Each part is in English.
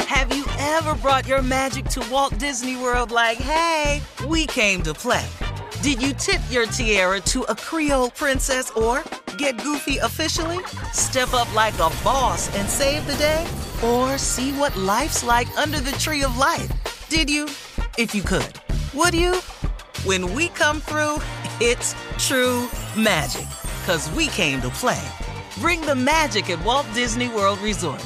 Have you ever brought your magic to Walt Disney World like, hey, we came to play? Did you tip your tiara to a Creole princess or get goofy officially? Step up like a boss and save the day? Or see what life's like under the tree of life? Did you? If you could. Would you? When we come through, it's true magic. 'Cause we came to play. Bring the magic at Walt Disney World Resort.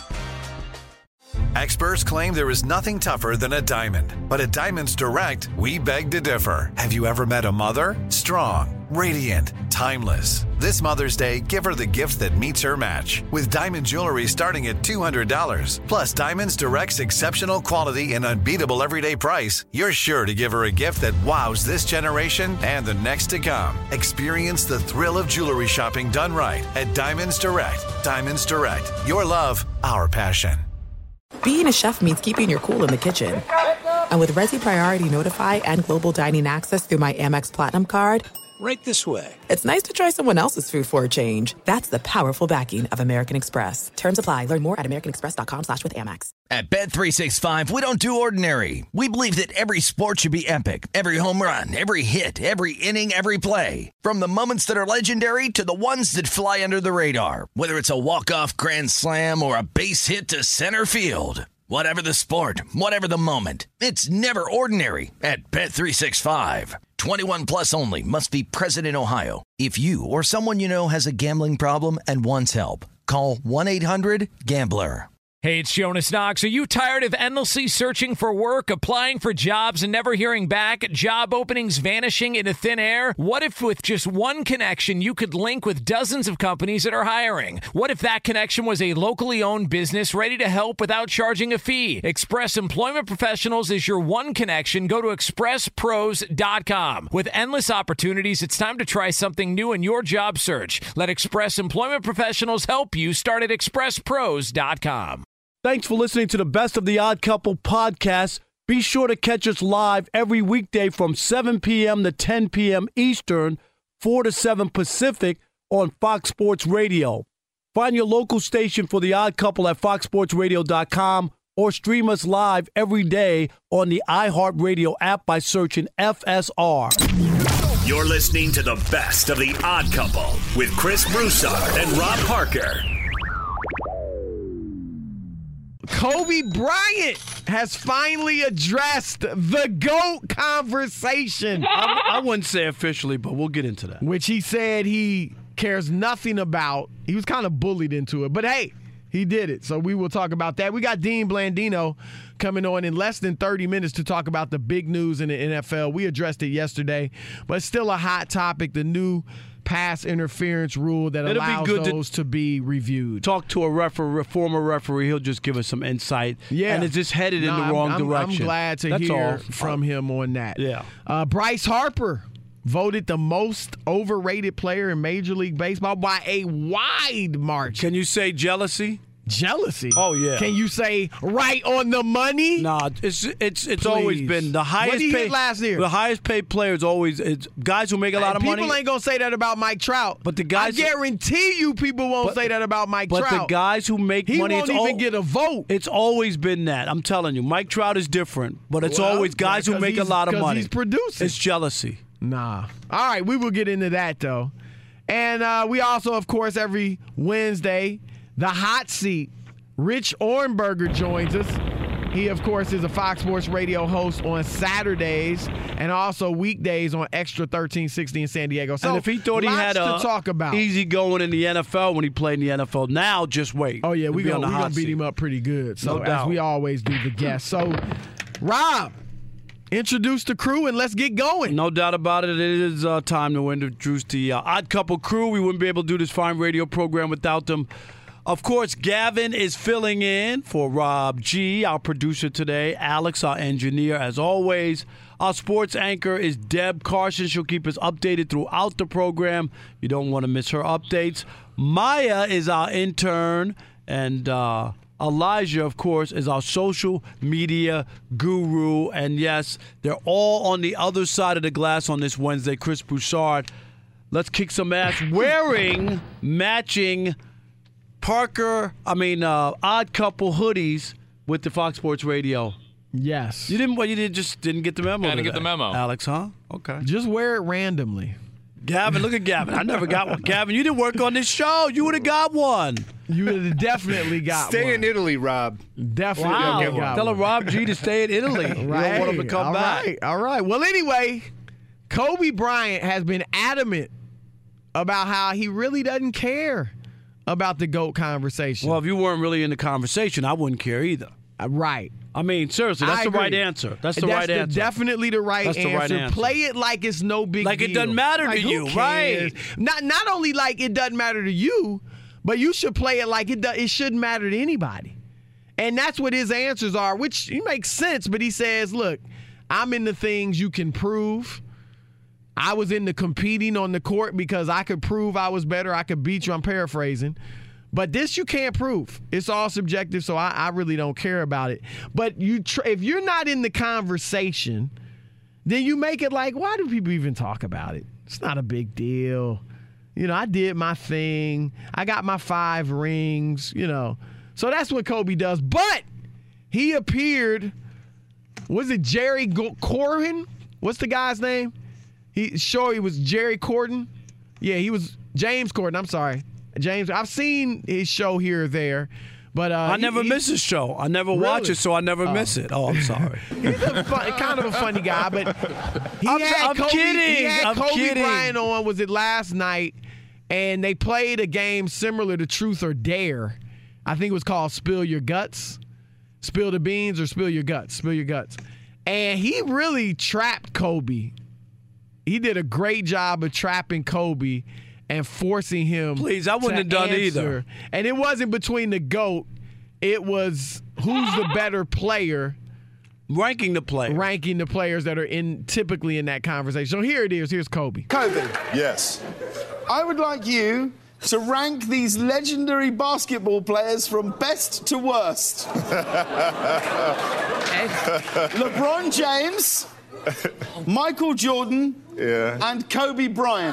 Experts claim there is nothing tougher than a diamond. But at Diamonds Direct, we beg to differ. Have you ever met a mother? Strong, radiant, timeless. This Mother's Day, give her the gift that meets her match. With diamond jewelry starting at $200. Plus Diamonds Direct's exceptional quality and unbeatable everyday price, you're sure to give her a gift that wows this generation and the next to come. Experience the thrill of jewelry shopping done right at Diamonds Direct. Diamonds Direct. Your love, our passion. Being a chef means keeping your cool in the kitchen. And with Resi Priority Notify and Global Dining Access through my Amex Platinum card, right this way. It's nice to try someone else's food for a change. That's the powerful backing of American Express. Terms apply. Learn more at americanexpress.com/withAmex. At Bet365, we don't do ordinary. We believe that every sport should be epic. Every home run, every hit, every inning, every play. From the moments that are legendary to the ones that fly under the radar. Whether it's a walk-off grand slam or a base hit to center field. Whatever the sport, whatever the moment, it's never ordinary at Bet365. 21 plus only. Must be present in Ohio. If you or someone you know has a gambling problem and wants help, call 1-800-GAMBLER. Hey, it's Jonas Knox. Are you tired of endlessly searching for work, applying for jobs, and never hearing back? Job openings vanishing into thin air? What if with just one connection, you could link with dozens of companies that are hiring? What if that connection was a locally owned business ready to help without charging a fee? Express Employment Professionals is your one connection. Go to expresspros.com. With endless opportunities, it's time to try something new in your job search. Let Express Employment Professionals help you. Start at expresspros.com. Thanks for listening to the Best of the Odd Couple podcast. Be sure to catch us live every weekday from 7 p.m. to 10 p.m. Eastern, 4 to 7 Pacific on Fox Sports Radio. Find your local station for The Odd Couple at foxsportsradio.com or stream us live every day on the iHeartRadio app by searching FSR. You're listening to the Best of the Odd Couple with Chris Broussard and Rob Parker. Kobe Bryant has finally addressed the GOAT conversation. I wouldn't say officially, but we'll get into that. Which he said he cares nothing about. He was kind of bullied into it. But, hey, he did it. So we will talk about that. We got Dean Blandino coming on in less than 30 minutes to talk about the big news in the NFL. We addressed it yesterday, but it's still a hot topic, the new pass interference rule that allows those to be reviewed. Talk to a former referee. He'll just give us some insight. Yeah. And it's just headed in the wrong direction. I'm glad to hear from him on that. Yeah. Bryce Harper voted the most overrated player in Major League Baseball by a wide margin. Can you say jealousy? Jealousy? Oh, yeah. Can you say right on the money? Nah, it's always been the highest paid. What did he hit last year? The highest paid players always it's guys who make a lot of money. People ain't gonna say that about Mike Trout. But the guys, I guarantee you, people won't say that about Mike Trout. But the guys who make money, he won't even get a vote. It's always been that. I'm telling you, Mike Trout is different, but it's always guys who make a lot of money. He's producing. It's jealousy. Nah. All right, we will get into that though, and we also, of course, every Wednesday, the hot seat. Rich Orenberger joins us. He, of course, is a Fox Sports Radio host on Saturdays and also weekdays on Extra 1360 in San Diego. So and if he thought he had to talk about. Easy going in the NFL when he played in the NFL, now just wait. Oh, yeah, we're going to beat him up pretty good. So no doubt. As we always do the guests. So, Rob, introduce the crew and let's get going. No doubt about it. It is time to introduce the Odd Couple crew. We wouldn't be able to do this fine radio program without them. Of course, Gavin is filling in for Rob G., our producer today. Alex, our engineer, as always. Our sports anchor is Deb Carson. She'll keep us updated throughout the program. You don't want to miss her updates. Maya is our intern. And Elijah, of course, is our social media guru. And, yes, they're all on the other side of the glass on this Wednesday. Chris Broussard, let's kick some ass wearing matching Odd Couple hoodies with the Fox Sports Radio. Yes. You just didn't get the memo. I didn't get the memo. Alex, huh? Okay. Just wear it randomly. Gavin, look at Gavin. I never got one. Gavin, you didn't work on this show. You would have got one. You would have definitely got one. Stay in Italy, Rob. Definitely got Tell one. Rob G to stay in Italy. You don't want him to come back. All right. Well, anyway, Kobe Bryant has been adamant about how he really doesn't care about the GOAT conversation. Well, if you weren't really in the conversation, I wouldn't care either. Right. I mean, seriously, that's the right answer. That's the right answer. Definitely the right That's answer. The right answer. Play it like it's no big deal. Like it doesn't matter to you, right? Not only like it doesn't matter to you, but you should play it like it shouldn't matter to anybody. And that's what his answers are, which makes sense. But he says, look, I'm into things you can prove. I was into competing on the court because I could prove I was better. I could beat you. I'm paraphrasing. But this you can't prove. It's all subjective, so I really don't care about it. But if you're not in the conversation, then you make it like, why do people even talk about it? It's not a big deal. You know, I did my thing. I got my 5 rings, you know. So that's what Kobe does. But he appeared, was it Jerry Corden? What's the guy's name? He was Jerry Corden. Yeah, he was James Corden. I'm sorry. James, I've seen his show here or there, but I never miss his show. I never watch it, so I never miss it. Oh, I'm sorry. He's kind of a funny guy, but he had Kobe Bryant on. Was it last night? And they played a game similar to Truth or Dare. I think it was called Spill Your Guts, Spill the Beans, or Spill Your Guts, Spill Your Guts. And he really trapped Kobe. He did a great job of trapping Kobe and forcing him. Please, I wouldn't have done either. And it wasn't between the GOAT. It was who's the better player. Ranking the players that are typically in that conversation. So here it is. Here's Kobe. Kobe. Yes. I would like you to rank these legendary basketball players from best to worst. LeBron James, Michael Jordan, and Kobe Bryant.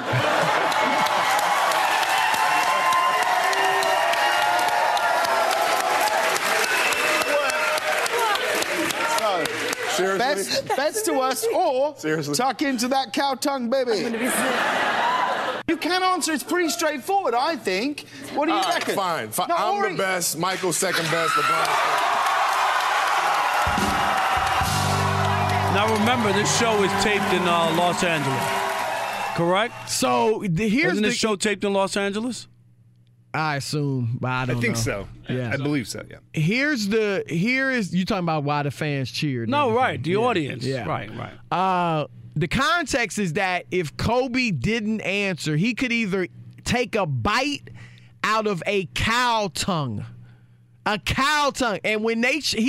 Seriously? Best to worst, or seriously? Tuck into that cow tongue, baby. You can answer. It's pretty straightforward, I think. What do you reckon? Fine. No, I'm the best. Michael's second best. LeBron's Now remember, this show is taped in Los Angeles, correct? So Isn't this show taped in Los Angeles? I assume, but I don't know. I think so. Yeah. I believe so, yeah. Here is you talking about why the fans cheered. No, right. The audience. Yeah. Right. The context is that if Kobe didn't answer, he could either take a bite out of a cow tongue. A cow tongue. And when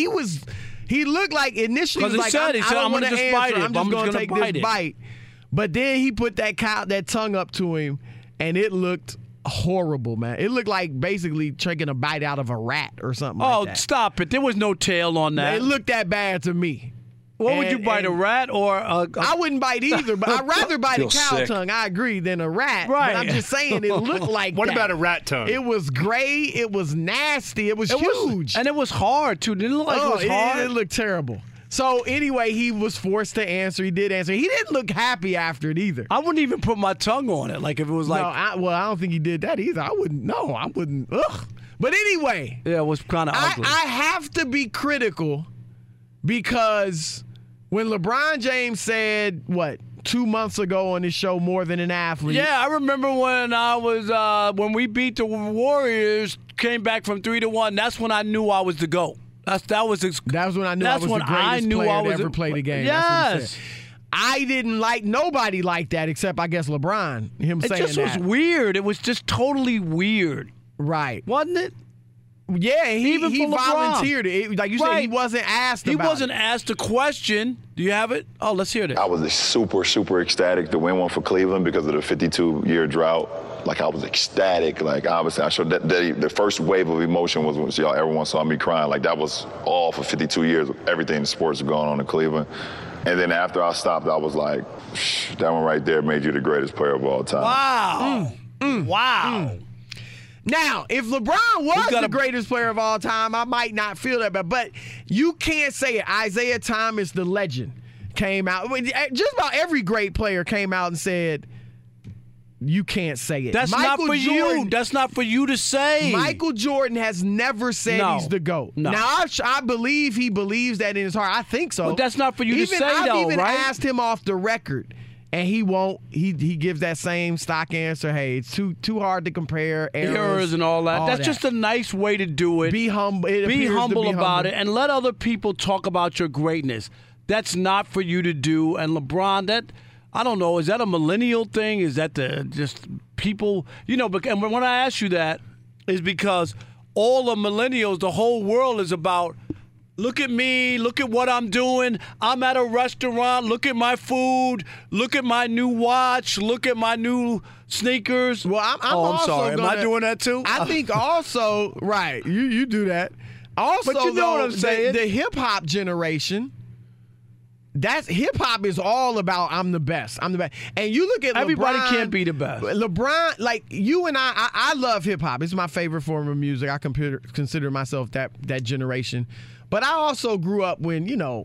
he looked like initially he was like, I don't want to answer. I'm just going to take this bite. But then he put that tongue up to him, and it looked horrible, man. It looked like basically taking a bite out of a rat or something like that. Oh, stop it. There was no tail on that. It looked that bad to me. What would you bite, a rat or a... I wouldn't bite either, but I'd rather bite a cow tongue, I agree, than a rat. Right. But I'm just saying it looked like What about a rat tongue? It was gray. It was nasty. It was huge. And it was hard, too. Didn't it look like it was hard? It looked terrible. So anyway, he was forced to answer. He did answer. He didn't look happy after it either. I wouldn't even put my tongue on it. Like if it was like... No, I don't think he did that either. I wouldn't. Ugh. But anyway. Yeah, it was kind of ugly. I have to be critical because when LeBron James said, 2 months ago on his show, more than an athlete. Yeah, I remember when I was when we beat the Warriors, came back from 3-1. That's when I knew I was the GOAT. That was when I knew I was the greatest player to ever play the game. Yes. I didn't like nobody like that except, I guess, LeBron. Saying that. It just was weird. It was just totally weird. Right. Wasn't it? Yeah, he volunteered it. Like you said, he wasn't asked about it. He wasn't asked a question. Do you have it? Oh, let's hear it. I was super, super ecstatic to win one for Cleveland because of the 52-year drought. Like, I was ecstatic. Like, obviously, I showed that the first wave of emotion was when everyone saw me crying. Like, that was all for 52 years. Everything in sports was going on in Cleveland. And then after I stopped, I was like, that one right there made you the greatest player of all time. Wow. Wow. Now, if LeBron was the greatest player of all time, I might not feel that bad. But you can't say it. Isaiah Thomas, the legend, came out. Just about every great player came out and said, you can't say it. That's not for you. That's not for you to say. Michael Jordan has never said he's the GOAT. No. Now, I believe he believes that in his heart. I think so. But that's not for you to say, I've though, even right? asked him off the record. And he won't. He gives that same stock answer. Hey, it's too hard to compare errors and all that. That's just a nice way to do it. Be humble. Be humble about it, and let other people talk about your greatness. That's not for you to do. And LeBron, I don't know. Is that a millennial thing? Is that just people? And when I ask you that, is because all the millennials, the whole world is about. Look at me. Look at what I'm doing. I'm at a restaurant. Look at my food. Look at my new watch. Look at my new sneakers. Well, I'm also sorry. Am I doing that too? I think also, right, you do that. Also, but you know what I'm saying? The hip-hop generation, hip-hop is all about I'm the best. I'm the best. And you look at Everybody LeBron, can't be the best. LeBron, like you and I love hip-hop. It's my favorite form of music. I consider myself that generation. But I also grew up when,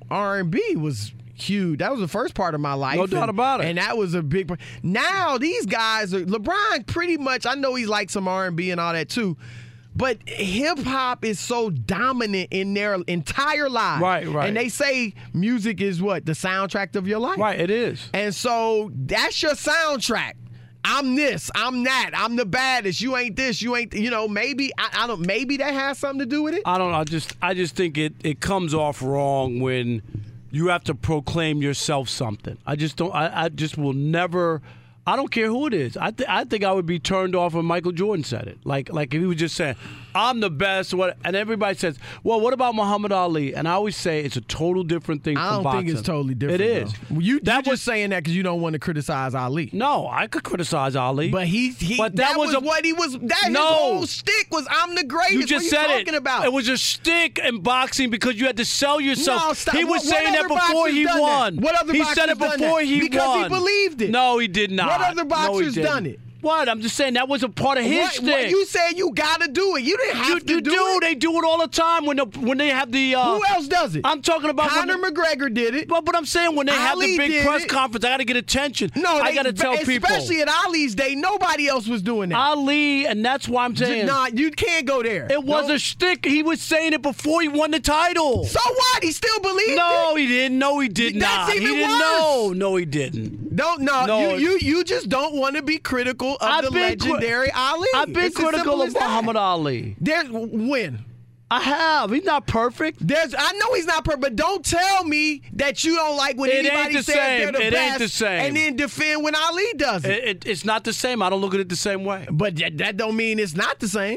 R&B was huge. That was the first part of my life. No doubt about it. And that was a big part. Now these guys LeBron pretty much, I know he's like some R&B and all that too, but hip-hop is so dominant in their entire lives. Right. And they say music is what? The soundtrack of your life. Right, it is. And so that's your soundtrack. I'm this, I'm that, I'm the baddest, you ain't this, you ain't, maybe, I don't, maybe that has something to do with it? I don't know, I just think it comes off wrong when you have to proclaim yourself something. I just will never, I don't care who it is. I think I would be turned off when Michael Jordan said it. Like if he was just saying, I'm the best, and everybody says, well, what about Muhammad Ali? And I always say it's a total different thing from boxing. I don't think it's totally different. It is. You just saying that because you don't want to criticize Ali. No, I could criticize Ali. But that was what he was, his whole shtick was, I'm the greatest. You just said talking about? It was a shtick in boxing because you had to sell yourself. No, stop. He was saying that before he won. What other He said it before he won. Because he believed it. No, he did not. What other boxers done it? What? I'm just saying that was a part of his thing. You said you got to do it. You didn't have to do it. They do it all the time when they have the. Who else does it? I'm talking about Conor McGregor did it. But I'm saying when they have the big press conference, I got to get attention. No, I got to tell people. Especially at Ali's day, nobody else was doing that. Ali, and that's why I'm saying. Nah, you can't go there. It was a shtick. He was saying it before he won the title. So what? He still believed it? No, he didn't. No, he did not. That's even he didn't worse. know. No, he didn't. No. You just don't want to be critical of the legendary Ali. I've been critical of Muhammad Ali. When? I have. He's not perfect. I know he's not perfect, but don't tell me that you don't like when anybody says they're the best. It ain't the same. And then defend when Ali does it. It's not the same. I don't look at it the same way. But that don't mean it's not the same.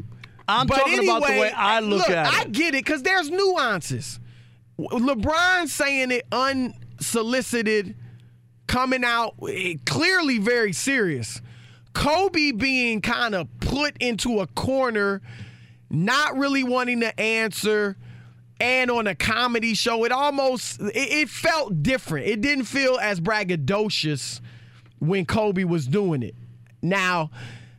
I'm talking about the way I look at it. I get it because there's nuances. LeBron saying it unsolicited, coming out clearly very serious. Kobe being kind of put into a corner, not really wanting to answer, and on a comedy show, it felt different. It didn't feel as braggadocious when Kobe was doing it. Now,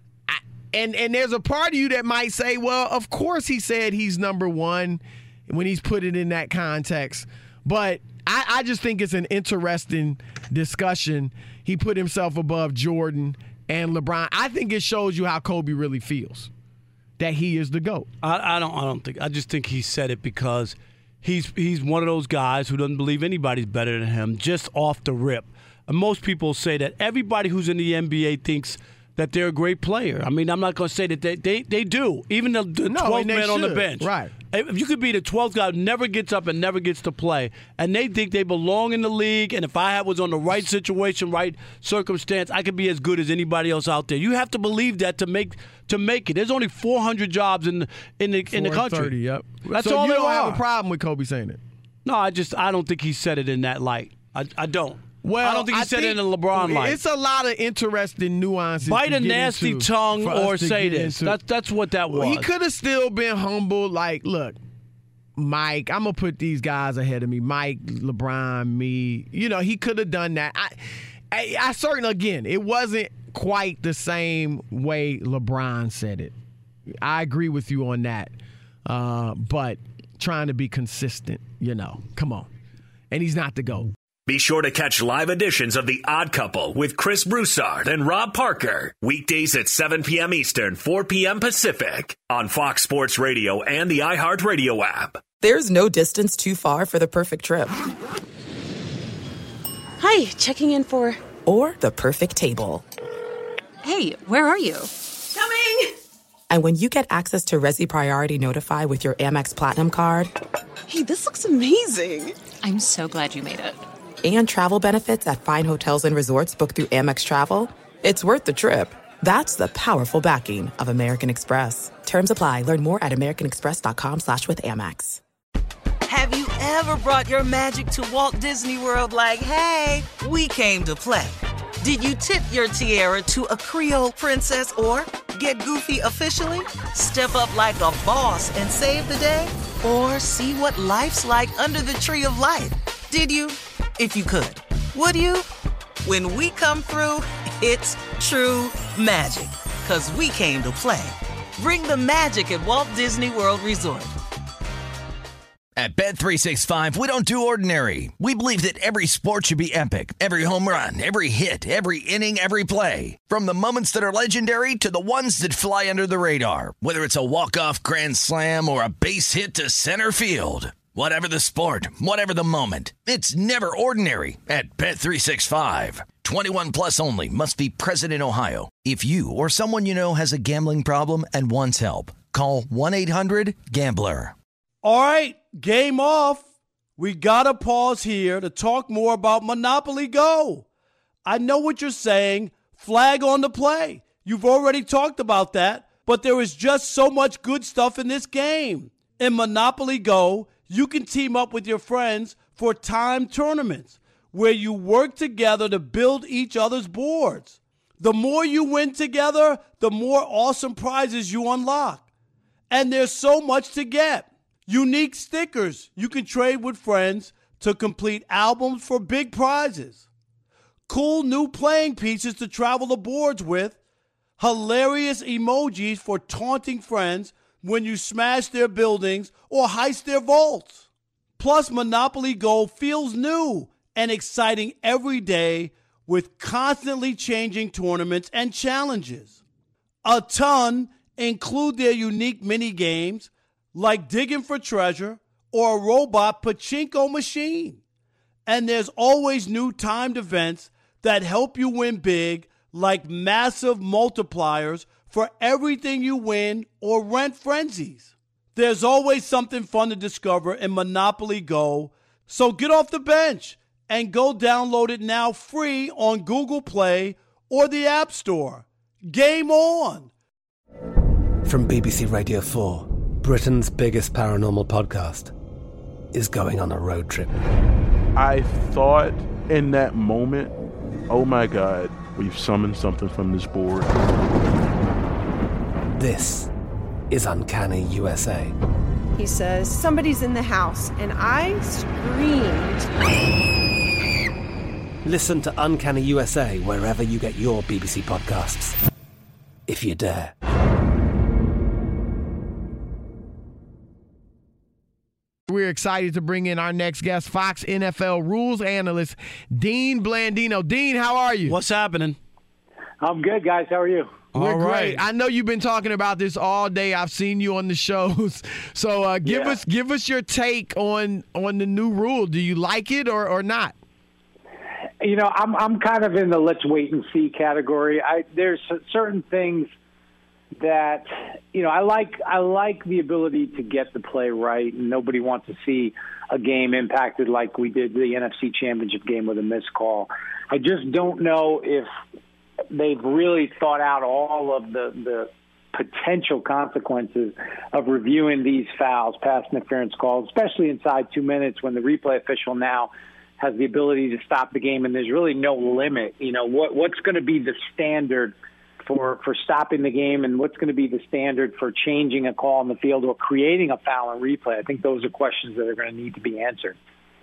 and there's a part of you that might say, well, of course he said he's number one when he's put it in that context. But I just think it's an interesting discussion. He put himself above Jordan and LeBron. I think it shows you how Kobe really feels, that he is the GOAT. I don't think. I just think he said it because he's one of those guys who doesn't believe anybody's better than him, just off the rip. And most people say that everybody who's in the NBA thinks that they're a great player. I mean, I'm not going to say that they do. Even the 12th man on the bench. Right. If you could be the 12th guy who never gets up and never gets to play, and they think they belong in the league, and if I was on the right situation, right circumstance, I could be as good as anybody else out there. You have to believe that to make it. There's only 400 jobs in the country. 430, yep. That's so all you there don't are. have a problem with Kobe saying it? No, I don't think he said it in that light. I don't. Well, I don't think he said it in a LeBron light. It's a lot of interesting nuances. Bite a nasty tongue or say this. That's what that was. He could have still been humble. Like, look, Mike, I'm going to put these guys ahead of me. Mike, LeBron, me. He could have done that. I certainly, again, it wasn't quite the same way LeBron said it. I agree with you on that. But trying to be consistent, come on. And he's not the GOAT. Be sure to catch live editions of The Odd Couple with Chris Broussard and Rob Parker. Weekdays at 7 p.m. Eastern, 4 p.m. Pacific on Fox Sports Radio and the iHeartRadio app. There's no distance too far for the perfect trip. Hi, checking in for... Or the perfect table. Hey, where are you? Coming! And when you get access to Resi Priority Notify with your Amex Platinum card... Hey, this looks amazing. I'm so glad you made it. And travel benefits at fine hotels and resorts booked through Amex Travel, it's worth the trip. That's the powerful backing of American Express. Terms apply. Learn more at americanexpress.com/withAmex. Have you ever brought your magic to Walt Disney World like, hey, we came to play? Did you tip your tiara to a Creole princess or get goofy officially? Step up like a boss and save the day? Or see what life's like under the tree of life? Did you? If you could. Would you? When we come through, it's true magic. 'Cause we came to play. Bring the magic at Walt Disney World Resort. At Bet365, we don't do ordinary. We believe that every sport should be epic. Every home run, every hit, every inning, every play. From the moments that are legendary to the ones that fly under the radar. Whether it's a walk-off grand slam or a base hit to center field. Whatever the sport, whatever the moment, it's never ordinary at Bet365. 21 plus only. Must be present in Ohio. If you or someone you know has a gambling problem and wants help, call 1-800-GAMBLER. All right, game off. We got to pause here to talk more about Monopoly Go. I know what you're saying. Flag on the play. You've already talked about that, but there is just so much good stuff in this game. In Monopoly Go, you can team up with your friends for timed tournaments where you work together to build each other's boards. The more you win together, the more awesome prizes you unlock. And there's so much to get. Unique stickers you can trade with friends to complete albums for big prizes. Cool new playing pieces to travel the boards with. Hilarious emojis for taunting friends when you smash their buildings or heist their vaults. Plus, Monopoly Go feels new and exciting every day with constantly changing tournaments and challenges. A ton include their unique mini games like digging for treasure or a robot pachinko machine. And there's always new timed events that help you win big, like massive multipliers for everything you win or rent frenzies. There's always something fun to discover in Monopoly Go, so get off the bench and go download it now free on Google Play or the App Store. Game on! From BBC Radio 4, Britain's biggest paranormal podcast is going on a road trip. I thought in that moment, oh my God, we've summoned something from this board. This is Uncanny USA. He says, somebody's in the house, and I screamed. Listen to Uncanny USA wherever you get your BBC podcasts, if you dare. We're excited to bring in our next guest, Fox NFL rules analyst, Dean Blandino. Dean, how are you? What's happening? I'm good, guys. How are you? We're great. I know you've been talking about this all day. I've seen you on the shows. So give us your take on the new rule. Do you like it or not? You know, I'm kind of in the let's wait and see category. There's certain things that, you know, I like the ability to get the play right, and nobody wants to see a game impacted like we did the NFC Championship game with a missed call. I just don't know if they've really thought out all of the potential consequences of reviewing these fouls, pass interference calls, especially inside 2 minutes when the replay official now has the ability to stop the game and there's really no limit. You know, what's going to be the standard for stopping the game, and what's going to be the standard for changing a call on the field or creating a foul in replay? I think those are questions that are going to need to be answered.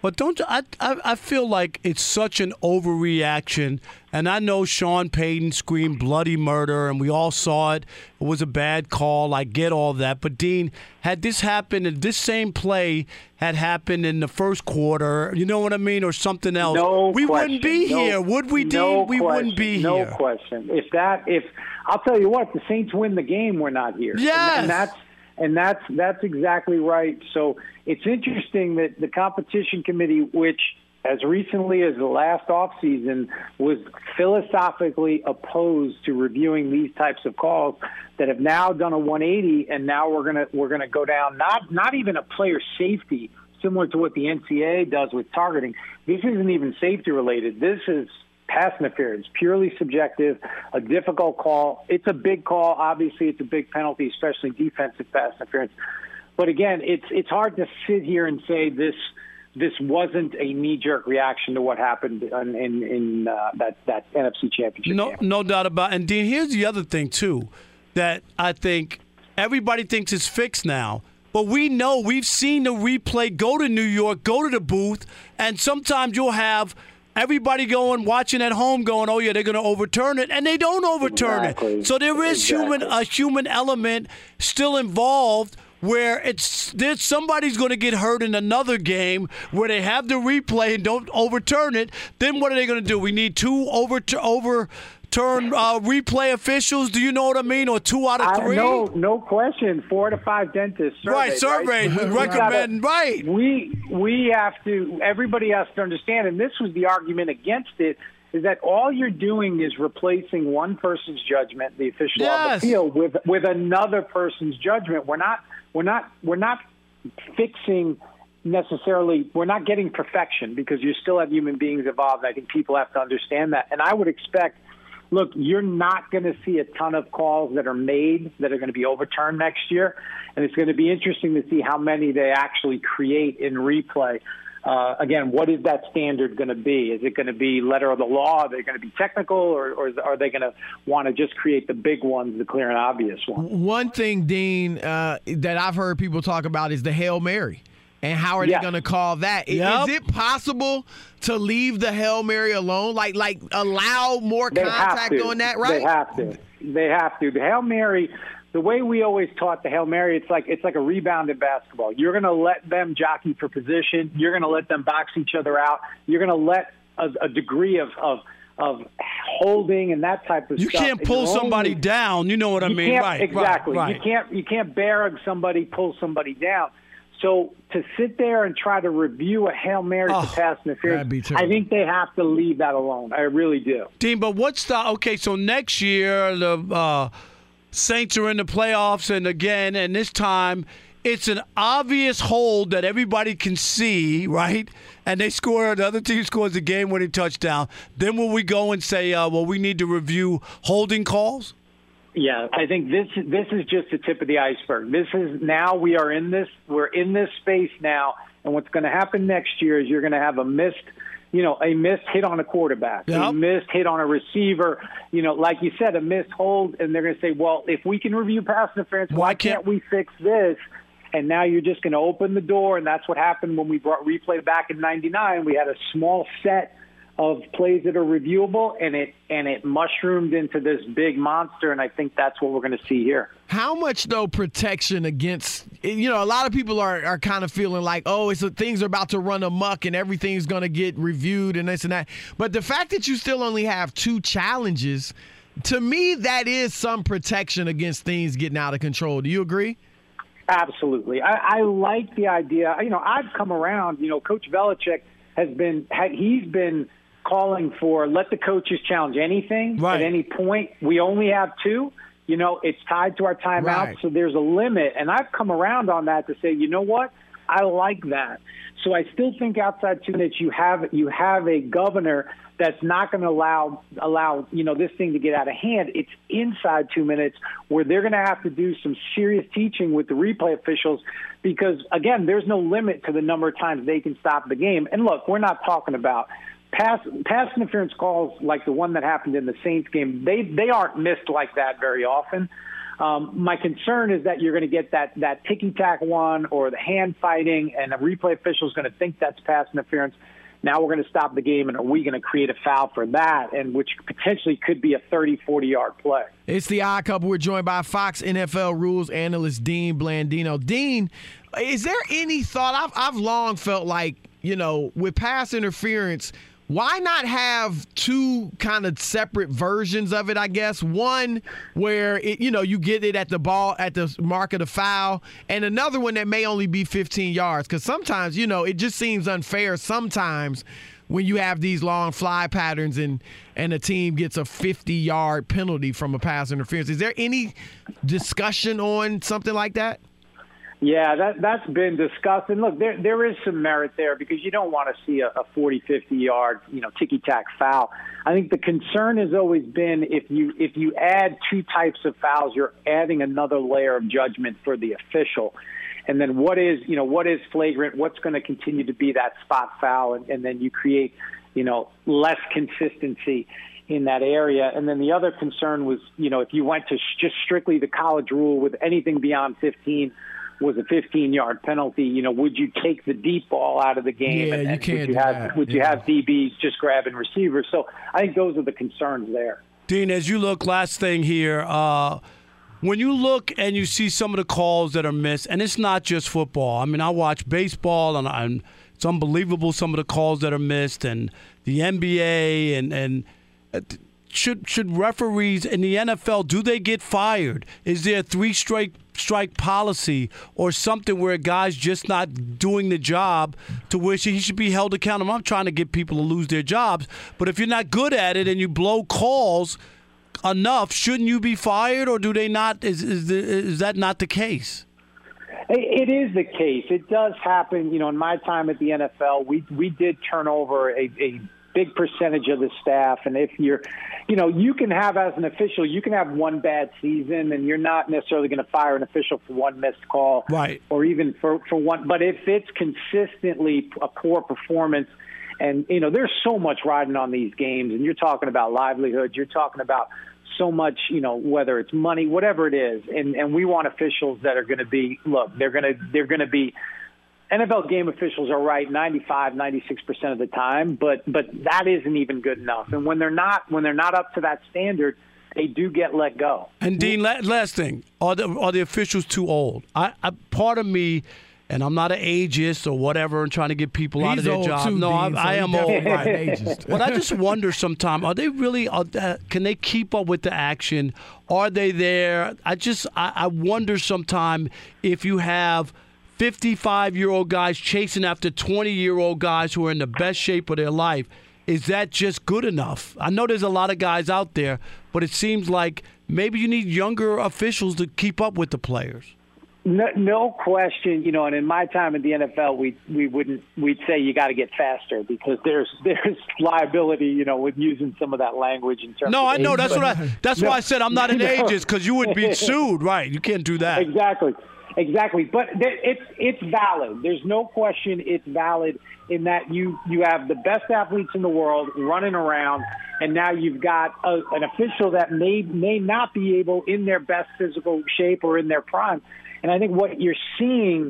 But I feel like it's such an overreaction, and I know Sean Payton screamed bloody murder, and we all saw it. It was a bad call. I get all that. But, Dean, had this happened, if this same play had happened in the first quarter, you know what I mean, or something else, we wouldn't be here, would we, Dean? We wouldn't be here. No question. If I'll tell you what, the Saints win the game, we're not here. Yes. And that's exactly right. So it's interesting that the competition committee, which as recently as the last offseason was philosophically opposed to reviewing these types of calls, that have now done a 180, and now we're gonna go down not even a player safety, similar to what the NCAA does with targeting. This isn't even safety related. This is pass interference, purely subjective, a difficult call. It's a big call. Obviously, it's a big penalty, especially defensive pass interference. But again, it's hard to sit here and say this wasn't a knee-jerk reaction to what happened in that NFC Championship game. No doubt about it. And, Dean, here's the other thing, too, that I think everybody thinks is fixed now. But we know, we've seen the replay, go to New York, go to the booth, and sometimes you'll have – everybody watching at home going, oh, yeah, they're going to overturn it, and they don't overturn it. So there is a human element still involved where there's somebody's going to get hurt in another game where they have the replay and don't overturn it. Then what are they going to do? We need two overturn replay officials. Do you know what I mean? Or 2 out of 3? No question. 4 to 5 dentists surveyed. We recommend. Right. We have to. Everybody has to understand, and this was the argument against it, is that all you're doing is replacing one person's judgment, the official on the field, with another person's judgment. We're not fixing necessarily. We're not getting perfection because you still have human beings involved. I think people have to understand that, and I would expect. Look, you're not going to see a ton of calls that are made that are going to be overturned next year, and it's going to be interesting to see how many they actually create in replay. Again, what is that standard going to be? Is it going to be letter of the law? Are they going to be technical, or are they going to want to just create the big ones, the clear and obvious ones? One thing, Dean, that I've heard people talk about is the Hail Mary. And how are they going to call that? Is it possible to leave the Hail Mary alone? Like allow more contact on that, right? They have to. The Hail Mary, the way we always taught the Hail Mary, it's like a rebound in basketball. You're going to let them jockey for position. You're going to let them box each other out. You're going to let a degree of holding and that type of stuff. You can't pull somebody down. You know what I mean? Right. Exactly. Right. You can't barrage somebody, pull somebody down. So to sit there and try to review a Hail Mary to pass interference, I think they have to leave that alone. I really do. Dean, but so next year the Saints are in the playoffs, and this time it's an obvious hold that everybody can see, right? And the other team scores the game-winning touchdown. Then will we go and say, we need to review holding calls? Yeah, I think this is just the tip of the iceberg. We're in this space now, and what's going to happen next year is you're going to have a missed hit on a quarterback, a missed hit on a receiver, like you said, a missed hold, and they're going to say, well, if we can review pass interference, why can't we fix this? And now you're just going to open the door, and that's what happened when we brought replay back in '99. We had a small set of plays that are reviewable, and it mushroomed into this big monster, and I think that's what we're going to see here. How much, though, protection against – a lot of people are kind of feeling like, things are about to run amok and everything's going to get reviewed and this and that. But the fact that you still only have 2 challenges, to me, that is some protection against things getting out of control. Do you agree? Absolutely. I like the idea. I've come around. Coach Belichick he's been calling for let the coaches challenge anything at any point. We only have 2. It's tied to our timeout, so there's a limit. And I've come around on that to say, you know what? I like that. So I still think outside 2 minutes you have a governor that's not going to allow this thing to get out of hand. It's inside 2 minutes where they're going to have to do some serious teaching with the replay officials because, again, there's no limit to the number of times they can stop the game. And look, we're not talking about pass interference calls like the one that happened in the Saints game. They aren't missed like that very often. My concern is that you're going to get that ticky-tack one or the hand fighting, and a replay official is going to think that's pass interference. Now we're going to stop the game, and are we going to create a foul for that, and which potentially could be a 30, 40-yard play? It's the Odd Couple. We're joined by Fox NFL rules analyst Dean Blandino. Dean, is there any thought? I've long felt like, with pass interference, why not have two kind of separate versions of it, I guess? One where, you get it at the mark of the foul, and another one that may only be 15 yards. Because sometimes, it just seems unfair sometimes when you have these long fly patterns and a team gets a 50-yard penalty from a pass interference. Is there any discussion on something like that? Yeah, that's been discussed. And look, there is some merit there because you don't want to see a 40, 50-yard, ticky-tack foul. I think the concern has always been if you add two types of fouls, you're adding another layer of judgment for the official. And then what is flagrant, what's going to continue to be that spot foul, and then you create, less consistency in that area. And then the other concern was, if you went to just strictly the college rule with anything beyond 15, was a 15-yard penalty. Would you take the deep ball out of the game? Yeah, you can't. Would you have DBs just grabbing receivers? So I think those are the concerns there. Dean, as you look, last thing here, when you look and you see some of the calls that are missed, and it's not just football. I mean, I watch baseball, and it's unbelievable some of the calls that are missed, and the NBA, and should referees in the NFL, do they get fired? Is there a three-strike policy or something where a guy's just not doing the job to where he should be held accountable? I'm trying to get people to lose their jobs, but if you're not good at it and you blow calls enough, shouldn't you be fired, or do they not? Is that not the case? It is the case. It does happen. In my time at the NFL, we did turn over a big percentage of the staff. And if you're, you can have, as an official, you can have one bad season and you're not necessarily going to fire an official for one missed call. Right. Or even for one. But if it's consistently a poor performance, and, there's so much riding on these games, and you're talking about livelihoods, you're talking about so much, whether it's money, whatever it is. And we want officials that are going to be, they're going to be, NFL game officials are right 95, 96% of the time, but that isn't even good enough. And when they're not up to that standard, they do get let go. And Dean, last thing, are the officials too old? Part of me, and I'm not an ageist or whatever, and trying to get people out of their job. Too, no, Dean, I am old. Right. But I just wonder sometimes, are they really? Can they keep up with the action? Are they there? I wonder sometimes if you have 55-year-old guys chasing after 20-year-old guys who are in the best shape of their life. Is that just good enough? I know there's a lot of guys out there, but it seems like maybe you need younger officials to keep up with the players. No question, and in my time in the NFL, we'd say you got to get faster because there's liability, with using some of that language in terms. No, of I know that's why I said I'm not an ageist, because you would be sued, right? You can't do that. Exactly, but it's valid. There's no question it's valid in that you have the best athletes in the world running around, and now you've got an official that may not be able in their best physical shape or in their prime. And I think what you're seeing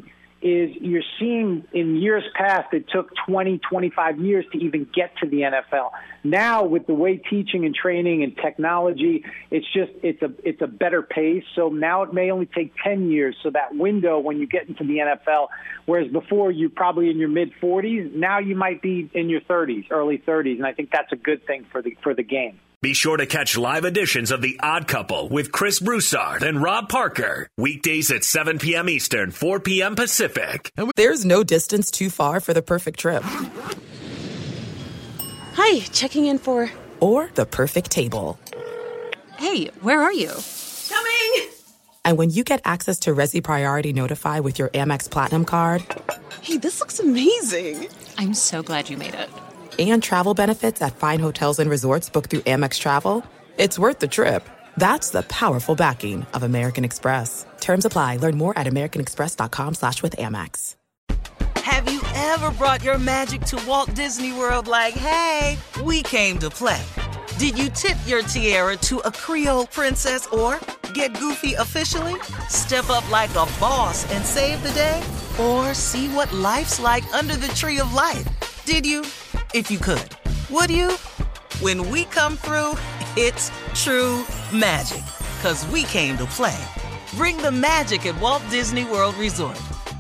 in years past, it took 20, 25 years to even get to the NFL. Now, with the way teaching and training and technology, it's a better pace. So now it may only take 10 years. So that window when you get into the NFL, whereas before you're probably in your mid-40s, now you might be in your 30s, early 30s. And I think that's a good thing for the game. Be sure to catch live editions of The Odd Couple with Chris Broussard and Rob Parker. Weekdays at 7 p.m. Eastern, 4 p.m. Pacific. There's no distance too far for the perfect trip. Hi, checking in for... Or the perfect table. Hey, where are you? Coming! And when you get access to Resi Priority Notify with your Amex Platinum card... Hey, this looks amazing. I'm so glad you made it. And travel benefits at fine hotels and resorts booked through Amex Travel, it's worth the trip. That's the powerful backing of American Express. Terms apply. Learn more at americanexpress.com/withAmex. Have you ever brought your magic to Walt Disney World like, hey, we came to play? Did you tip your tiara to a Creole princess or Get goofy officially? Step up like a boss and save the day? Or see what life's like under the tree of life? Did you? If you could. Would you? When we come through, it's true magic. 'Cause we came to play. Bring the magic at Walt Disney World Resort.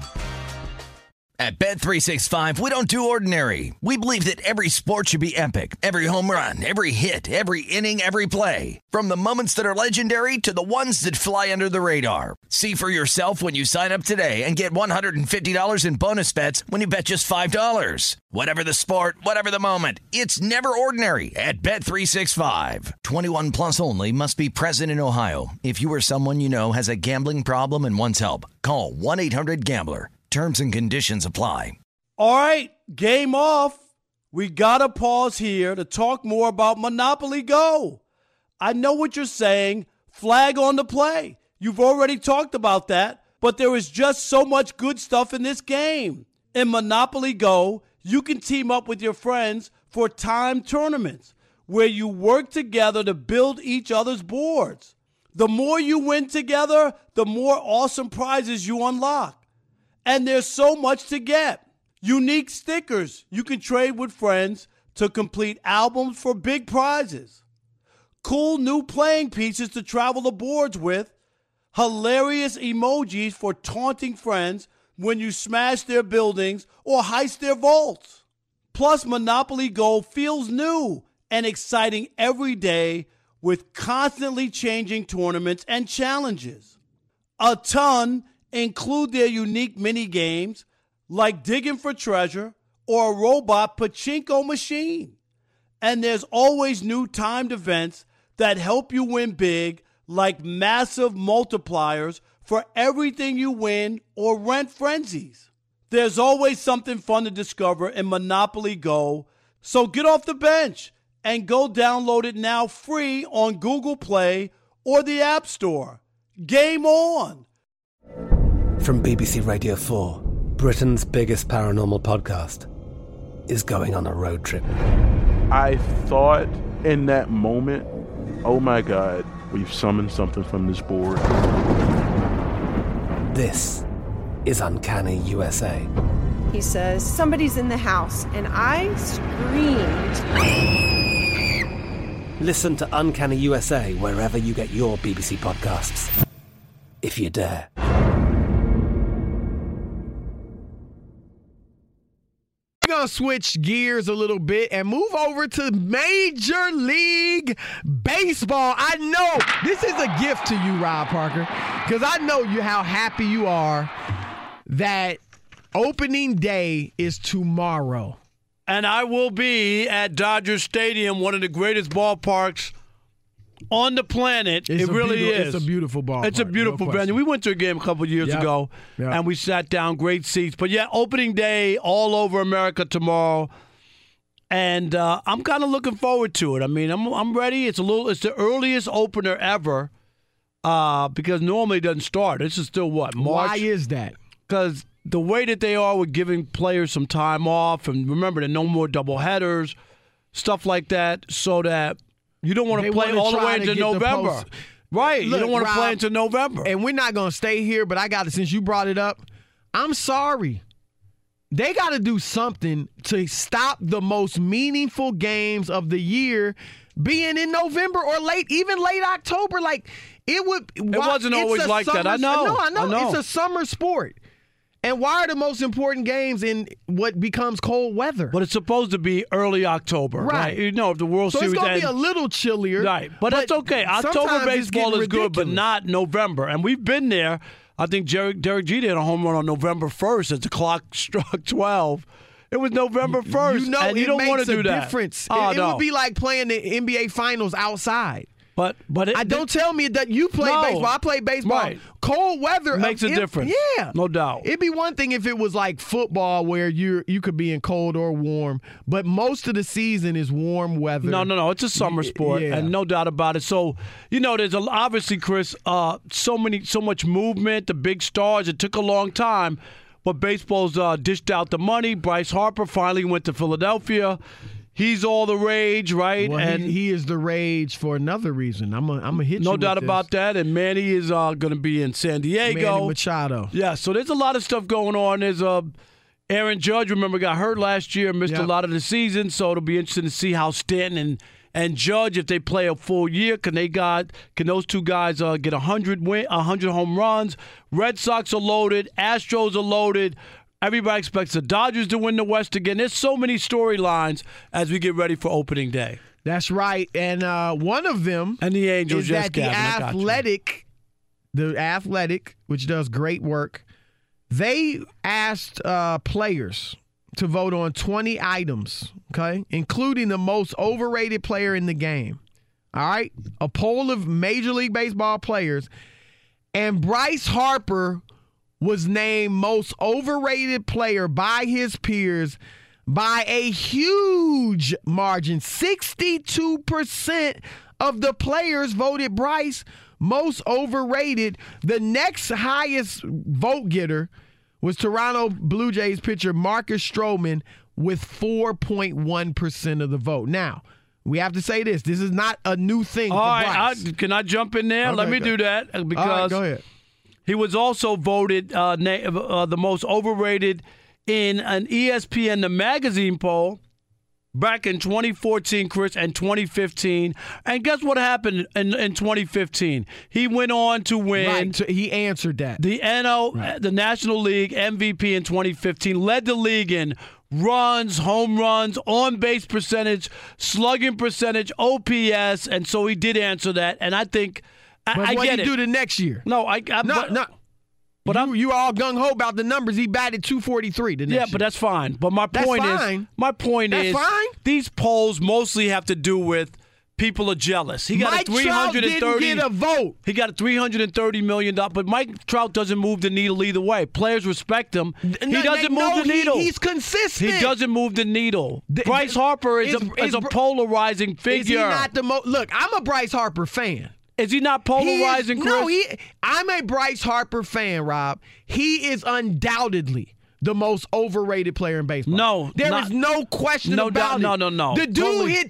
At Bet365, we don't do ordinary. We believe that every sport should be epic. Every home run, every hit, every inning, every play. From the moments that are legendary to the ones that fly under the radar. See for yourself when you sign up today and get $150 in bonus bets when you bet just $5. Whatever the sport, whatever the moment, it's never ordinary at Bet365. 21 plus only. Must be present in Ohio. If you or someone you know has a gambling problem and wants help, call 1-800-GAMBLER. Terms and conditions apply. All right, game off. We got to pause here to talk more about Monopoly Go. I know what you're saying. Flag on the play. You've already talked about that, but there is just so much good stuff in this game. In Monopoly Go, you can team up with your friends for timed tournaments where you work together to build each other's boards. The more you win together, the more awesome prizes you unlock. And there's so much to get. Unique stickers you can trade with friends to complete albums for big prizes. Cool new playing pieces to travel the boards with. Hilarious emojis for taunting friends when you smash their buildings or heist their vaults. Plus, Monopoly Go feels new and exciting every day with constantly changing tournaments and challenges. A ton include their unique mini games like digging for treasure or a robot pachinko machine. And there's always new timed events that help you win big, like massive multipliers for everything you win or rent frenzies. There's always something fun to discover in Monopoly Go, so get off the bench and go download it now free on Google Play or the App Store. Game on! From BBC Radio 4, Britain's biggest paranormal podcast is going on a road trip. I thought in that moment, oh my God, we've summoned something from this board. This is Uncanny USA. He says, somebody's in the house, and I screamed. Listen to Uncanny USA wherever you get your BBC podcasts, if you dare. We're going to switch gears a little bit and move over to Major League Baseball. I know this is a gift to you, Rob Parker, because I know you how happy you are that opening day is tomorrow. And I will be at Dodger Stadium, one of the greatest ballparks on the planet. It really is. It's a beautiful ballpark. It's a beautiful venue. We went to a game a couple years ago, and we sat down, great seats. But, yeah, opening day all over America tomorrow. And I'm kind of looking forward to it. I mean, I'm ready. It's the earliest opener ever because normally it doesn't start. This is still what, March? Why is that? Because the way that they are with giving players some time off, and remember, there are no more doubleheaders, stuff like that, so that you don't want to play all the way into November. Right. Look, you don't want to play into November. And we're not going to stay here, but I got it since you brought it up. I'm sorry. They got to do something to stop the most meaningful games of the year being in November or even late October. Like, it wasn't always like that. I know. I know. It's a summer sport. And why are the most important games in what becomes cold weather? But it's supposed to be early October, right? You know, if the World Series it's going to be a little chillier. Right, but that's okay. October baseball is good, but not November. And we've been there. I think Derek Jeter had a home run on November 1st as the clock struck 12. It was November 1st, and you don't want to do that. Difference. It would be like playing the NBA Finals outside. But don't tell me that you play baseball. I play baseball. Right. Cold weather makes a difference. Yeah, no doubt. It'd be one thing if it was like football where you could be in cold or warm, but most of the season is warm weather. No. It's a summer sport, and no doubt about it. So there's obviously, Chris, so much movement. The big stars. It took a long time, but baseball's dished out the money. Bryce Harper finally went to Philadelphia. He's all the rage, right? Well, and he is the rage for another reason. I'm gonna hit you. No with doubt this. about that. And Manny is going to be in San Diego. Manny Machado. Yeah, so there's a lot of stuff going on. There's Aaron Judge, remember, got hurt last year, missed a lot of the season. So it'll be interesting to see how Stanton and Judge, if they play a full year, can those two guys get 100 home runs? Red Sox are loaded. Astros are loaded. Everybody expects the Dodgers to win the West again. There's so many storylines as we get ready for opening day. That's right. And one of them and the Angels, is that the Athletic, which does great work, they asked players to vote on 20 items, okay, including the most overrated player in the game. All right? A poll of Major League Baseball players. And Bryce Harper was named most overrated player by his peers by a huge margin. 62% of the players voted Bryce most overrated. The next highest vote getter was Toronto Blue Jays pitcher Marcus Stroman with 4.1% of the vote. Now, we have to say this. This is not a new thing for Bryce. Can I jump in there? Okay, Let me do that. Because all right, go ahead. He was also voted the most overrated in an ESPN The Magazine poll back in 2014, Chris, and 2015. And guess what happened in 2015? He went on to win. Right, so he answered that. The National League MVP in 2015, led the league in runs, home runs, on-base percentage, slugging percentage, OPS, and so he did answer that. And I think I what get he it. do the next year? No, But you all gung ho about the numbers. He batted 243 the next year. But that's fine. But my point is, fine. These polls mostly have to do with people are jealous. He got Mike a $330. Trout didn't get a vote. He got a $330 million. But Mike Trout doesn't move the needle either way. Players respect him. He doesn't move the needle. He's consistent. He doesn't move the needle. Bryce Harper is a polarizing figure. Is he not the most? Look, I'm a Bryce Harper fan. Is he not polarizing, Chris? I'm a Bryce Harper fan, Rob. He is undoubtedly the most overrated player in baseball. No. There is no question about it. No. The dude hit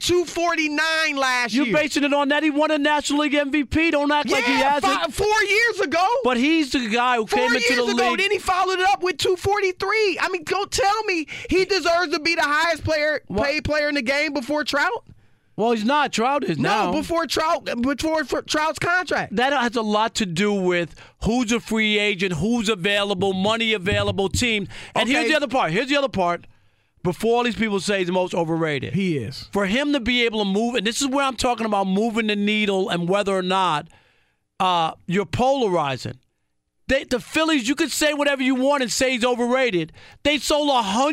249 last year. You're basing it on that. He won a National League MVP. Don't act like he hasn't. 4 years ago. But he's the guy who came into the league. 4 years ago. Then he followed it up with 243. I mean, go tell me he deserves to be the highest paid player in the game before Trout? Well, he's not. Trout is now. No, before Trout's contract. That has a lot to do with who's a free agent, who's available, money available, team. And here's the other part. Before all these people say he's the most overrated. He is. For him to be able to move, and this is where I'm talking about moving the needle and whether or not you're polarizing. The Phillies, you could say whatever you want and say he's overrated. They sold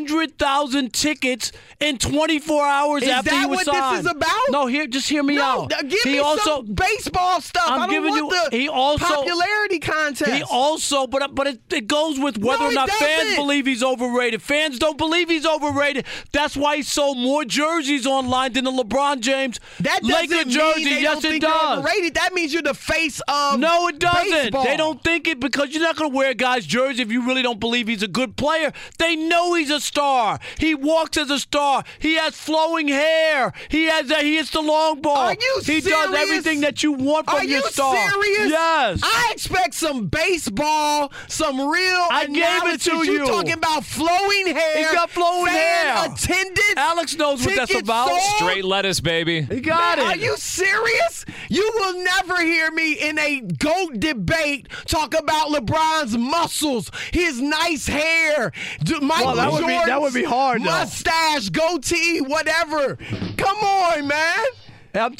100,000 tickets in 24 hours after he was signed. Is that what this is about? No, just hear me out. Give me some baseball stuff. I don't want the popularity contest. He also, but it goes with whether or not fans believe he's overrated. Fans don't believe he's overrated. That's why he sold more jerseys online than the LeBron James Laker jersey. Yes, it does. Overrated. That means you're the face of No, it doesn't. baseball. They don't think it because you're not going to wear a guy's jersey if you really don't believe he's a good player. They know he's a star. He walks as a star. He has flowing hair. He hits the long ball. Are you serious? He does everything that you want from your star. Are you serious? Yes. I expect some baseball, some real I analysis. gave it to you. You're talking about flowing hair. He got flowing hair. Attendance. Alex knows what that's about. Sold. Straight lettuce, baby. He got it. Are you serious? You will never hear me in a GOAT debate talk about LeBron's muscles, his nice hair, Michael Jordan's that would be hard, mustache, goatee, whatever. Come on, man. I'm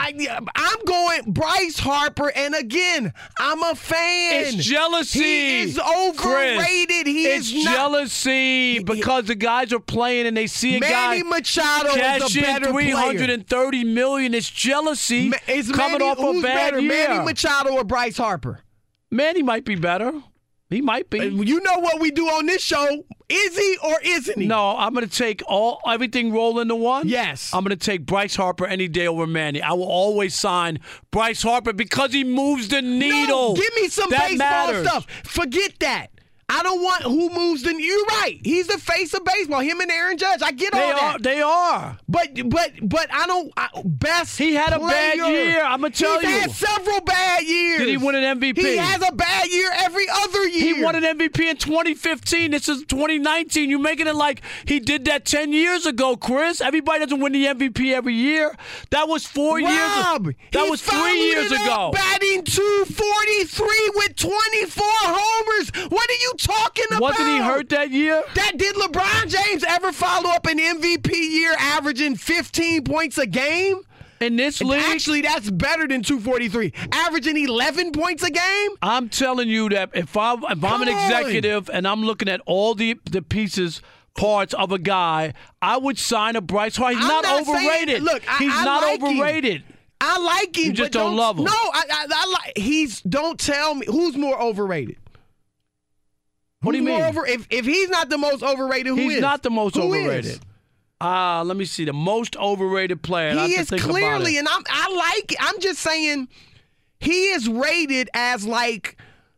going Bryce Harper, and again, I'm a fan. It's jealousy. He is overrated. Chris, it's jealousy because the guys are playing and they see a Manny guy Machado cash is a better in $330 million. It's jealousy coming off a bad year. Manny Machado or Bryce Harper? Manny might be better. He might be. You know what we do on this show. Is he or isn't he? No, I'm going to take everything roll into one. Yes. I'm going to take Bryce Harper any day over Manny. I will always sign Bryce Harper because he moves the needle. No, give me some baseball stuff. Forget that. I don't want who moves the. You're right. He's the face of baseball. Him and Aaron Judge. I get all that. They are. But I don't. Best. He had a player. bad year. I'm gonna tell you. He's had several bad years. Did he win an MVP? He has a bad year every other year. He won an MVP in 2015. This is 2019. You're making it like he did that 10 years ago, Chris. Everybody doesn't win the MVP every year. That was 4 years. That was 3 years ago. Batting 243 with 24 homers. What are you talking about? Wasn't he hurt that year? Did LeBron James ever follow up an MVP year averaging 15 points a game? In this league? Actually, that's better than 243. Averaging 11 points a game? I'm telling you that if I'm an executive and I'm looking at all the pieces, parts of a guy, I would sign a Bryce Harper. He's not overrated. He's not overrated. I like him. You just don't love him. No, I like. Don't tell me who's more overrated. What do you mean? If he's not the most overrated, who is? He's not the most overrated. Is? Let me see. The most overrated player. He is clearly, and I like it. I'm just saying, he is rated as like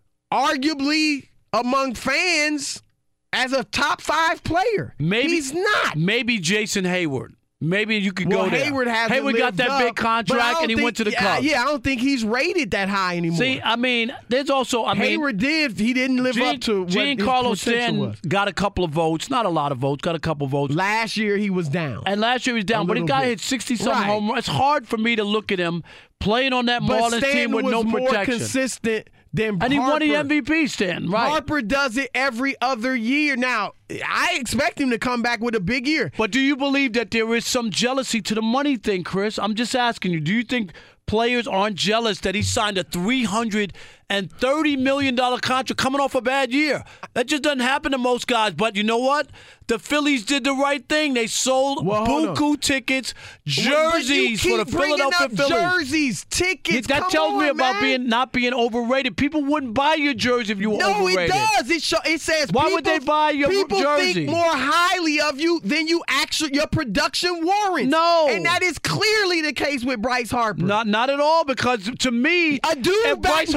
arguably among fans as a top 5 player. Maybe he's not. Maybe Jason Hayward. Maybe you could go there. Hayward got that big contract and he went to the Cubs. Yeah, I don't think he's rated that high anymore. See, I mean, there's also Hayward he didn't live up to what his Giancarlo potential was. Got a couple of votes, not a lot of votes, got a couple of votes. Last year he was down. And last year he was down, but the guy hit 60-something home runs. It's hard for me to look at him playing on that Marlins team with no protection. More consistent than and he Harper. won the MVP, Stan. Right. Harper does it every other year. Now, I expect him to come back with a big year. But do you believe that there is some jealousy to the money thing, Chris? I'm just asking you. Do you think players aren't jealous that he signed a $330 million contract coming off a bad year? That just doesn't happen to most guys. But you know what? The Phillies did the right thing. They sold buku tickets, jerseys for the Philadelphia Phillies. Jerseys, tickets. That tells me about not being overrated. People wouldn't buy your jersey if you were overrated. No, it does. It says why would they buy your jersey? People think more highly of you than your production warrants. No, and that is clearly the case with Bryce Harper. Not at all. Because to me, a dude batting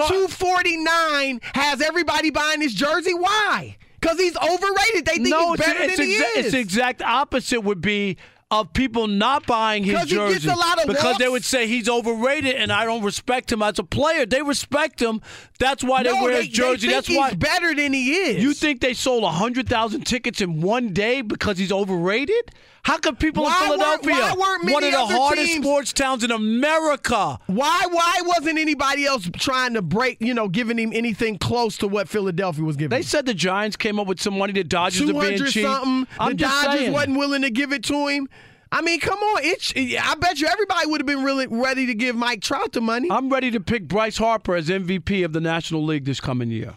249 has everybody buying his jersey. Why? Because he's overrated. They think he's better than he is. It's the exact opposite would be of people not buying his jersey. He gets a lot of because walks. They would say he's overrated and I don't respect him as a player. They respect him. That's why they wear his jersey. They think That's why he's better than he is. You think they sold 100,000 tickets in one day because he's overrated? How could people in Philadelphia, one of the hardest sports towns in America, why wasn't anybody else trying to giving him anything close to what Philadelphia was giving? They said the Giants came up with some money. The Dodgers are being cheap. The Dodgers wasn't willing to give it to him. I mean, come on. I bet you everybody would have been really ready to give Mike Trout the money. I'm ready to pick Bryce Harper as MVP of the National League this coming year.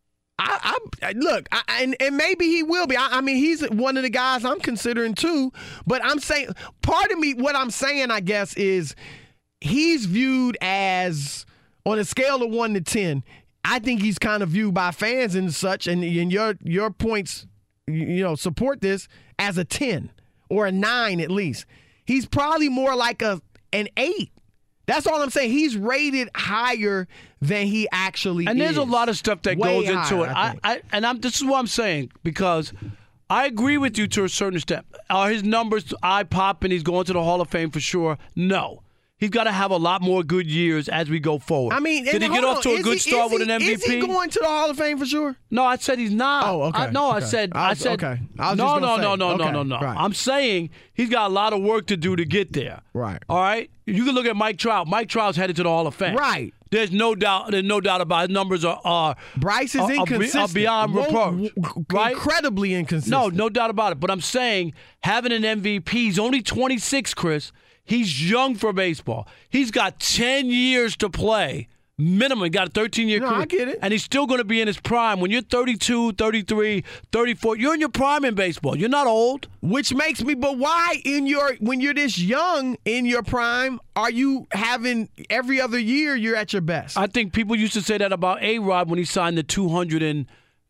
And maybe he will be. I mean, he's one of the guys I'm considering too. But I'm saying, part of me, what I'm saying, I guess, is he's viewed as, on a scale of 1 to 10, I think he's kind of viewed by fans and such, and your points, support this, as a 10 or a 9 at least. He's probably more like an 8. That's all I'm saying. He's rated higher than he actually is. And there's a lot of stuff that goes into it. This is what I'm saying, because I agree with you to a certain extent. Are his numbers eye-popping? He's going to the Hall of Fame for sure? No. He's got to have a lot more good years as we go forward. I mean, did he get off to a good start with an MVP? Is he going to the Hall of Fame for sure? No, I said he's not. Oh, okay. I said. Okay. No. Right. I'm saying he's got a lot of work to do to get there. Right. All right. You can look at Mike Trout. Mike Trout's headed to the Hall of Fame. Right. There's no doubt about it. His numbers are Bryce is inconsistent. Are beyond reproach. Right? Incredibly inconsistent. No doubt about it. But I'm saying having an MVP, he's only 26, Chris. He's young for baseball. He's got 10 years to play. Minimum. He got a 13-year career. I get it. And he's still going to be in his prime. When you're 32, 33, 34, you're in your prime in baseball. You're not old. Which makes me, but why when you're this young in your prime, are you having every other year you're at your best? I think people used to say that about A-Rod when he signed the $280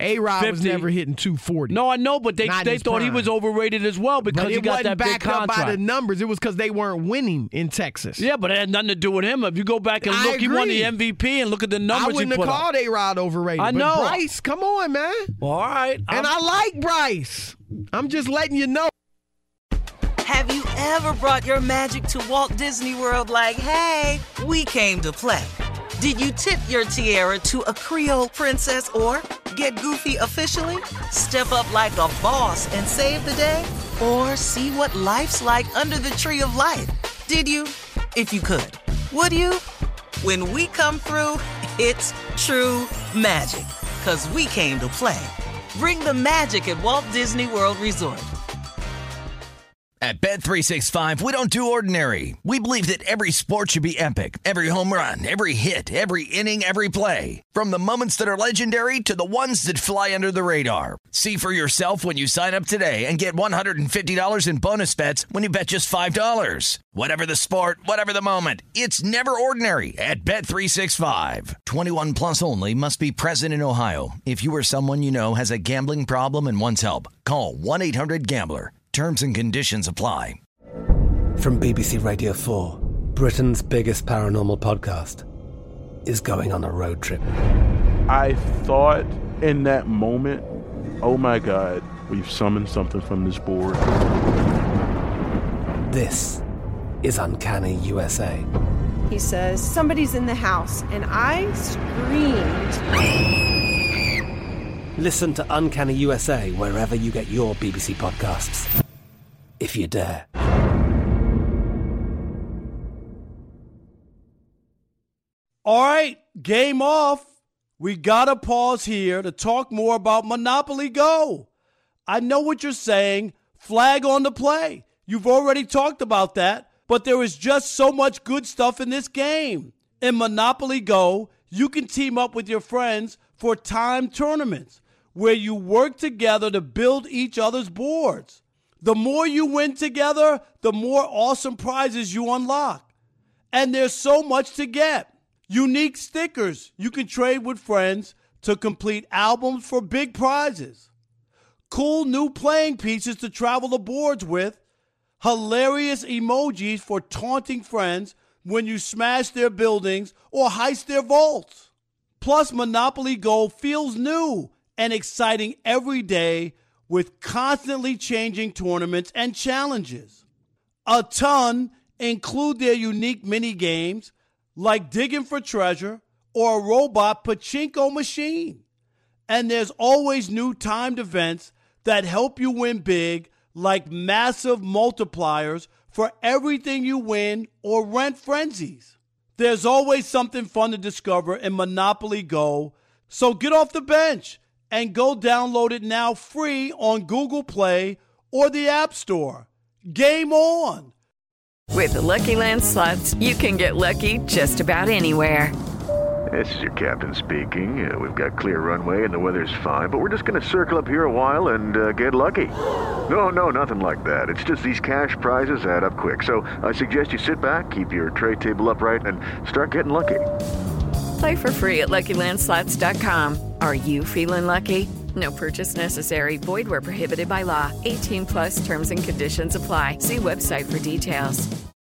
A-Rod was never hitting 240. No, I know, but they thought he was overrated as well because he got that big contract. But it wasn't backed up by the numbers. It was because they weren't winning in Texas. Yeah, but it had nothing to do with him. If you go back and look, he won the MVP and look at the numbers he put up. I wouldn't have called A-Rod overrated. I know. But Bryce, come on, man. Well, all right. And I like Bryce. I'm just letting you know. Have you ever brought your magic to Walt Disney World like, hey, we came to play? Did you tip your tiara to a Creole princess or get goofy officially? Step up like a boss and save the day? Or see what life's like under the tree of life? Did you? If you could. Would you? When we come through, it's true magic. 'Cause we came to play. Bring the magic at Walt Disney World Resort. At Bet365, we don't do ordinary. We believe that every sport should be epic. Every home run, every hit, every inning, every play. From the moments that are legendary to the ones that fly under the radar. See for yourself when you sign up today and get $150 in bonus bets when you bet just $5. Whatever the sport, whatever the moment, it's never ordinary at Bet365. 21 plus only. Must be present in Ohio. If you or someone you know has a gambling problem and wants help, call 1-800-GAMBLER. Terms and conditions apply. From BBC Radio 4, Britain's biggest paranormal podcast is going on a road trip. I thought in that moment, oh my God, we've summoned something from this board. This is Uncanny USA. He says, somebody's in the house, and I screamed. Listen to Uncanny USA wherever you get your BBC podcasts, if you dare. All right, game off. We gotta pause here to talk more about Monopoly Go. I know what you're saying, flag on the play. You've already talked about that, but there is just so much good stuff in this game. In Monopoly Go, you can team up with your friends for timed tournaments where you work together to build each other's boards. The more you win together, the more awesome prizes you unlock. And there's so much to get. Unique stickers you can trade with friends to complete albums for big prizes. Cool new playing pieces to travel the boards with. Hilarious emojis for taunting friends when you smash their buildings or heist their vaults. Plus, Monopoly Go feels new and exciting every day with constantly changing tournaments and challenges. A ton include their unique mini games like digging for treasure or a robot pachinko machine. And there's always new timed events that help you win big, like massive multipliers for everything you win or rent frenzies. There's always something fun to discover in Monopoly Go, so get off the bench and go download it now free on Google Play or the App Store. Game on! With the Lucky Land Slots, you can get lucky just about anywhere. This is your captain speaking. We've got clear runway and the weather's fine, but we're just going to circle up here a while and get lucky. No, nothing like that. It's just these cash prizes add up quick. So I suggest you sit back, keep your tray table upright, and start getting lucky. Play for free at LuckyLandSlots.com. Are you feeling lucky? No purchase necessary. Void where prohibited by law. 18 plus terms and conditions apply. See website for details.